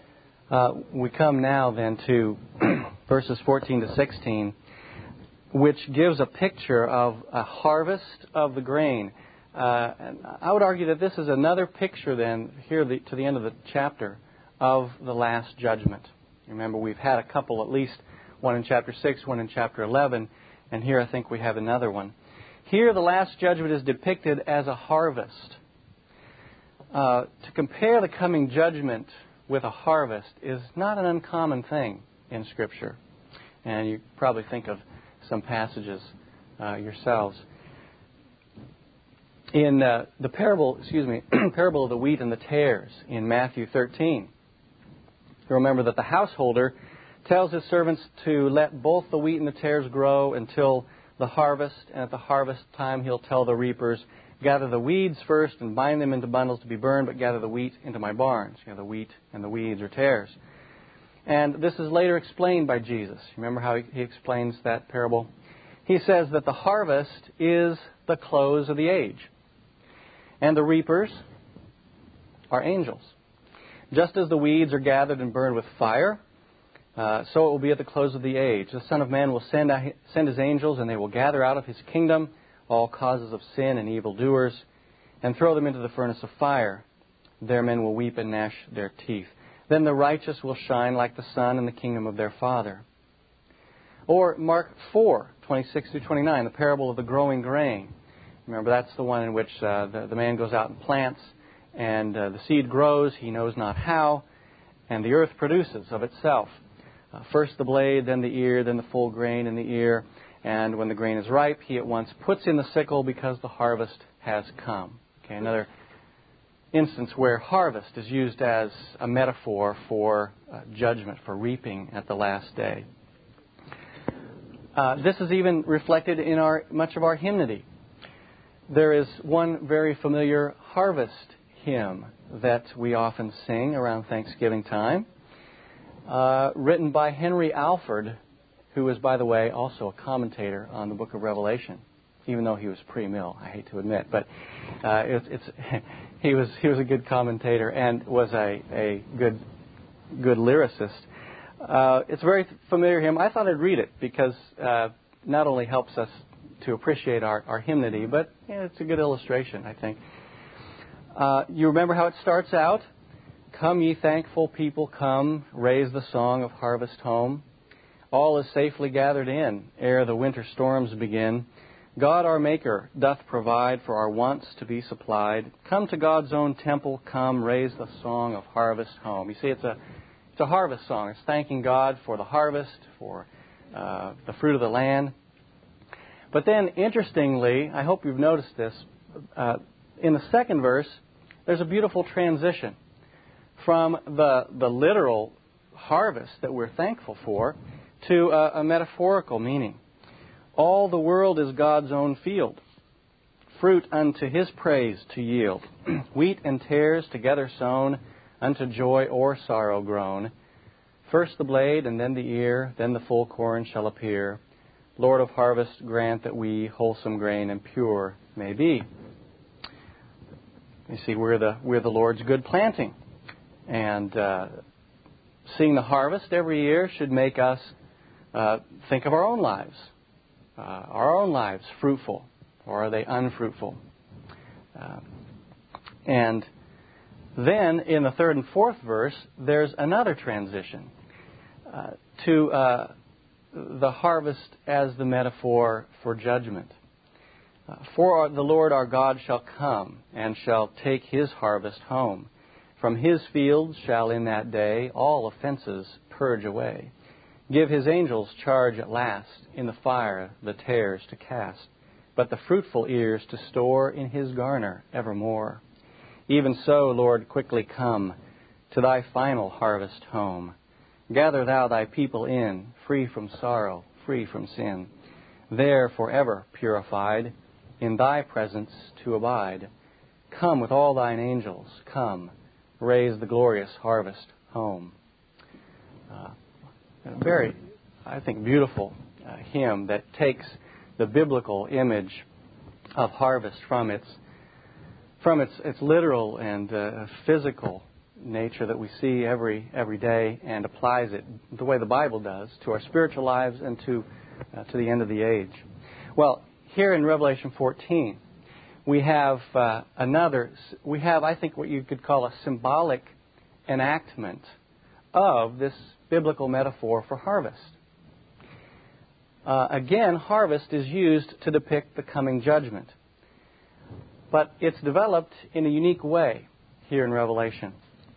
Uh, we come now then to verses fourteen to sixteen, which gives a picture of a harvest of the grain. Uh, and I would argue that this is another picture then, here the, to the end of the chapter, of the last judgment. Remember, we've had a couple, at least one in chapter six, one in chapter eleven, and here I think we have another one. Here the last judgment is depicted as a harvest. Uh, to compare the coming judgment with a harvest is not an uncommon thing in Scripture. And you probably think of some passages uh, yourselves. In uh, the parable, excuse me, parable of the wheat and the tares in Matthew thirteen, you remember that the householder tells his servants to let both the wheat and the tares grow until the harvest, and at the harvest time he'll tell the reapers, gather the weeds first and bind them into bundles to be burned, but gather the wheat into my barns. You know, the wheat and the weeds or tares. And this is later explained by Jesus. Remember how he, he explains that parable? He says that the harvest is the close of the age. And the reapers are angels. Just as the weeds are gathered and burned with fire, uh, so it will be at the close of the age. The Son of Man will send, send His angels, and they will gather out of His kingdom all causes of sin and evildoers, and throw them into the furnace of fire. There men will weep and gnash their teeth. Then the righteous will shine like the sun in the kingdom of their Father. Or Mark four, twenty-six through twenty-nine, the parable of the growing grain. Remember, that's the one in which uh, the, the man goes out and plants, and uh, the seed grows, he knows not how, and the earth produces of itself. Uh, first the blade, then the ear, then the full grain in the ear. And when the grain is ripe, he at once puts in the sickle because the harvest has come. Okay, another instance where harvest is used as a metaphor for uh, judgment, for reaping at the last day. Uh, this is even reflected in our much of our hymnody. There is one very familiar harvest hymn that we often sing around Thanksgiving time, uh, written by Henry Alford, who is, by the way, also a commentator on the book of Revelation, even though he was pre-mill, I hate to admit. But uh, it's, it's he was he was a good commentator and was a, a good good lyricist. Uh, it's a very familiar hymn. I thought I'd read it because uh, not only helps us to appreciate our, our hymnody, but you know, it's a good illustration, I think. Uh, you remember how it starts out? Come, ye thankful people, come, raise the song of harvest home. All is safely gathered in, ere the winter storms begin. God our Maker doth provide for our wants to be supplied. Come to God's own temple, come, raise the song of harvest home. You see, it's a it's a harvest song. It's thanking God for the harvest, for uh, the fruit of the land. But then, interestingly, I hope you've noticed this, uh, in the second verse, there's a beautiful transition from the the literal harvest that we're thankful for to a, a metaphorical meaning. All the world is God's own field, fruit unto His praise to yield. Wheat and tares together sown, unto joy or sorrow grown. First the blade, and then the ear, then the full corn shall appear. Lord of harvest, grant that we wholesome grain and pure may be. You see, we're the we're the Lord's good planting, and uh, seeing the harvest every year should make us uh, think of our own lives. Uh, are our own lives fruitful, or are they unfruitful? Uh, and then in the third and fourth verse, there's another transition uh, to uh, the harvest as the metaphor for judgment. Uh, for our, the Lord our God shall come and shall take His harvest home. From His fields shall in that day all offenses purge away. Give His angels charge at last in the fire the tares to cast, but the fruitful ears to store in His garner evermore. Even so, Lord, quickly come to Thy final harvest home. Gather Thou Thy people in, free from sorrow, free from sin, there forever purified, in Thy presence to abide. Come with all Thine angels, come, raise the glorious harvest home. Uh, a very, I think, beautiful uh, hymn that takes the biblical image of harvest from its from its, its literal and uh, physical nature that we see every every day and applies it the way the Bible does to our spiritual lives and to uh, to the end of the age. Well, here in Revelation fourteen, we have uh, another, we have, I think, what you could call a symbolic enactment of this biblical metaphor for harvest. Uh, again, harvest is used to depict the coming judgment. But it's developed in a unique way here in Revelation.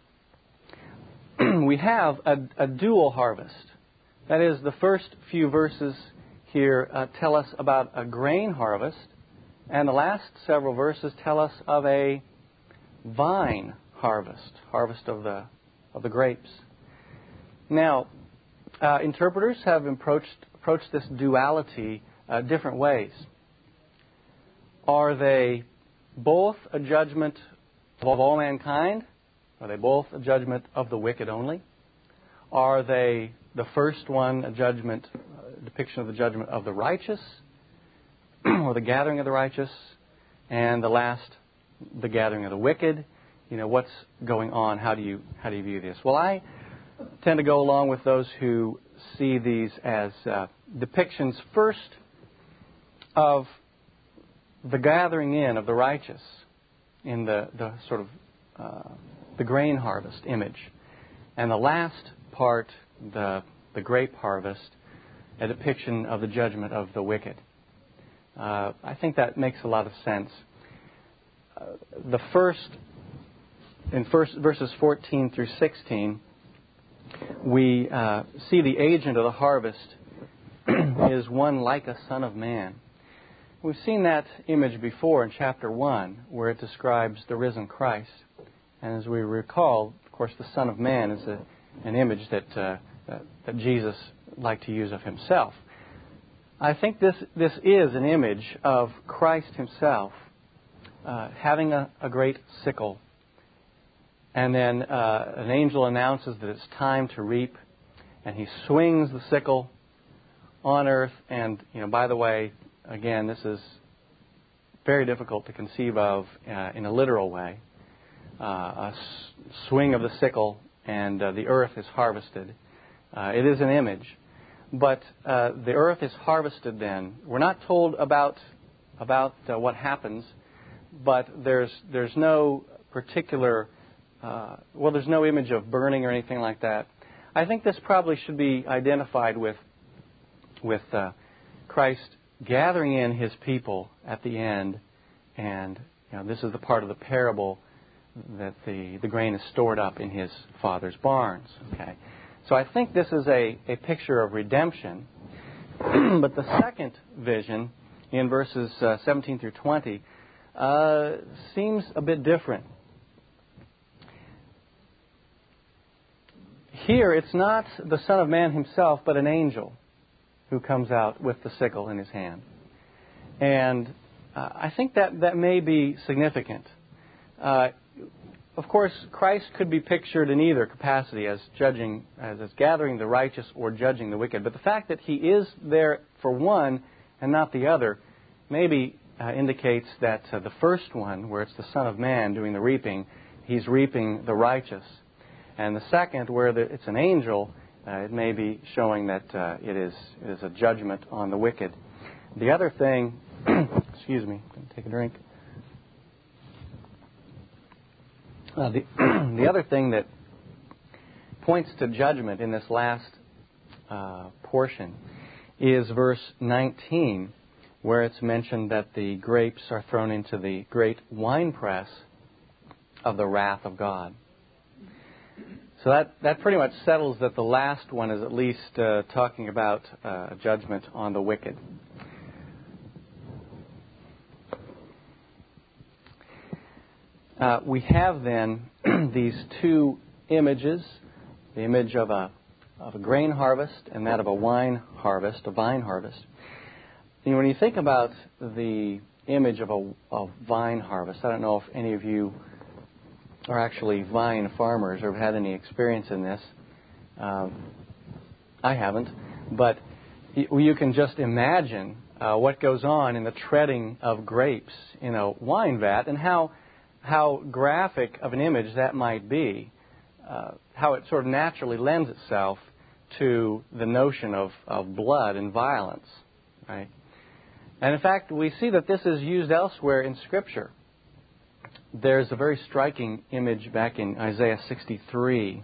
We have a, a dual harvest. That is, the first few verses here uh, tell us about a grain harvest, and the last several verses tell us of a vine harvest, harvest of the of the grapes. Now, uh, interpreters have approached approached this duality uh, different ways. Are they both a judgment of all mankind? Are they both a judgment of the wicked only? Are they, the first one, a judgment, a depiction of the judgment of the righteous, or the gathering of the righteous, and the last, the gathering of the wicked? You know, what's going on? How do you how do you view this? Well, I tend to go along with those who see these as uh, depictions first of the gathering in of the righteous in the, the sort of uh, the grain harvest image, and the last part, the the grape harvest, a depiction of the judgment of the wicked. Uh, I think that makes a lot of sense. Uh, the first, in first verses fourteen through sixteen, we uh, see the agent of the harvest is one like a son of man. We've seen that image before in chapter one, where it describes the risen Christ. And as we recall, of course, the Son of Man is a, an image that, uh, that that Jesus liked to use of himself. I think this this is an image of Christ himself uh, having a, a great sickle. And then uh, an angel announces that it's time to reap, and he swings the sickle on earth. And, you know, by the way, again, this is very difficult to conceive of uh, in a literal way. Uh, a s- swing of the sickle, and uh, the earth is harvested. Uh, it is an image. But uh, the earth is harvested then. We're not told about about uh, what happens, but there's there's no particular, uh, well, there's no image of burning or anything like that. I think this probably should be identified with, with uh, Christ gathering in his people at the end, and you know, this is the part of the parable that the, the grain is stored up in his father's barns. Okay, so I think this is a, a picture of redemption. But the second vision in verses uh, seventeen through twenty uh, seems a bit different. Here, it's not the Son of Man himself, but an angel who comes out with the sickle in his hand. And uh, I think that, that may be significant. Uh, of course, Christ could be pictured in either capacity, as judging, as, as gathering the righteous or judging the wicked. But the fact that he is there for one and not the other maybe uh, indicates that uh, the first one, where it's the Son of Man doing the reaping, he's reaping the righteous. And the second, where the, it's an angel, Uh, it may be showing that uh, it is it is a judgment on the wicked. The other thing, excuse me, take a drink. Uh, the the other thing that points to judgment in this last uh, portion is verse nineteen, where it's mentioned that the grapes are thrown into the great winepress of the wrath of God. So that, that pretty much settles that the last one is at least uh, talking about uh, judgment on the wicked. Uh, we have then these two images, the image of a of a grain harvest and that of a wine harvest, a vine harvest. And when you think about the image of a, a vine harvest, I don't know if any of you are actually vine farmers or have had any experience in this. Um, I haven't. But y- you can just imagine uh, what goes on in the treading of grapes in a wine vat and how how graphic of an image that might be. uh, how it sort of naturally lends itself to the notion of, of blood and violence, right? And in fact, we see that this is used elsewhere in Scripture. There's a very striking image back in Isaiah sixty-three.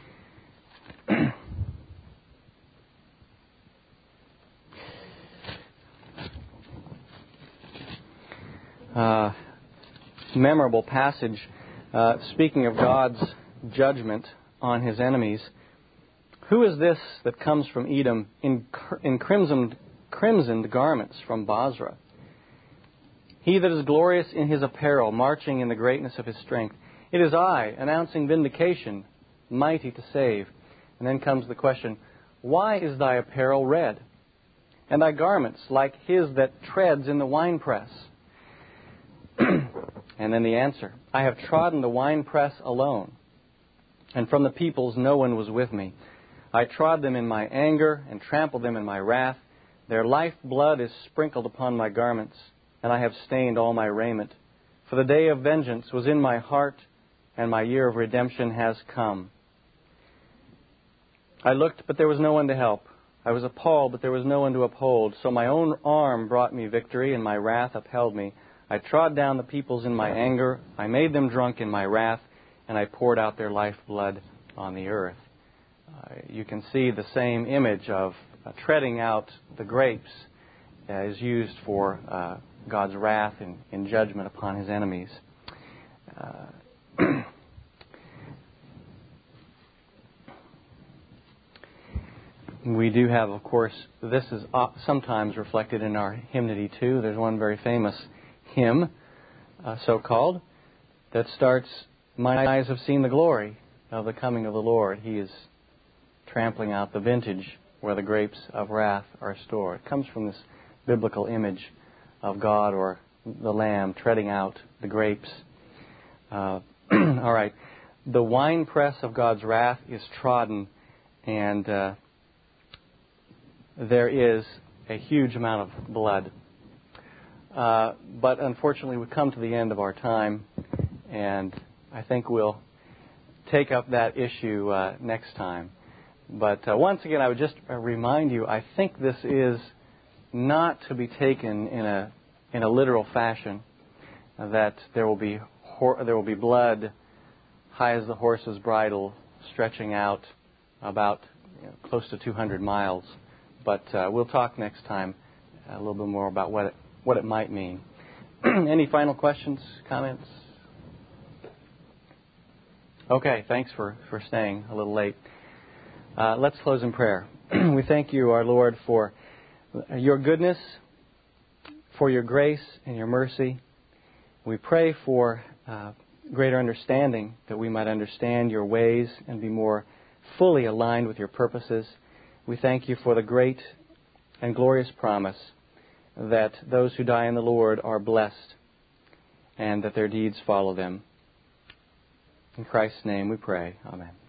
uh, memorable passage uh, speaking of God's judgment on His enemies. Who is this that comes from Edom in, in crimsoned, crimsoned garments from Basra? He that is glorious in his apparel, marching in the greatness of his strength. It is I, announcing vindication, mighty to save. And then comes the question, why is thy apparel red, and thy garments like his that treads in the winepress? And then the answer, I have trodden the winepress alone, and from the peoples no one was with me. I trod them in my anger and trampled them in my wrath. Their life blood is sprinkled upon my garments, and I have stained all my raiment. For the day of vengeance was in my heart, and my year of redemption has come. I looked, but there was no one to help. I was appalled, but there was no one to uphold. So my own arm brought me victory, and my wrath upheld me. I trod down the peoples in my anger. I made them drunk in my wrath, and I poured out their lifeblood on the earth. Uh, you can see the same image of uh, treading out the grapes uh, is used for uh, God's wrath in, in judgment upon His enemies. Uh, we do have, of course, this is sometimes reflected in our hymnody too. There's one very famous hymn, uh, so-called, that starts, my eyes have seen the glory of the coming of the Lord. He is trampling out the vintage where the grapes of wrath are stored. It comes from this biblical image of God or the Lamb treading out the grapes. Uh, all right. The winepress of God's wrath is trodden, and uh, there is a huge amount of blood. Uh, but unfortunately, we've come to the end of our time, and I think we'll take up that issue uh, next time. But uh, once again, I would just uh, remind you, I think this is not to be taken in a in a literal fashion, uh, that there will be hor- there will be blood high as the horse's bridle, stretching out about you know, close to two hundred miles. But uh, we'll talk next time a little bit more about what it, what it might mean. Any final questions, comments? Okay, thanks for, for staying a little late. Uh, let's close in prayer. We thank you, our Lord, for your goodness, for your grace and your mercy. We pray for uh, greater understanding, that we might understand your ways and be more fully aligned with your purposes. We thank you for the great and glorious promise that those who die in the Lord are blessed and that their deeds follow them. In Christ's name we pray. Amen.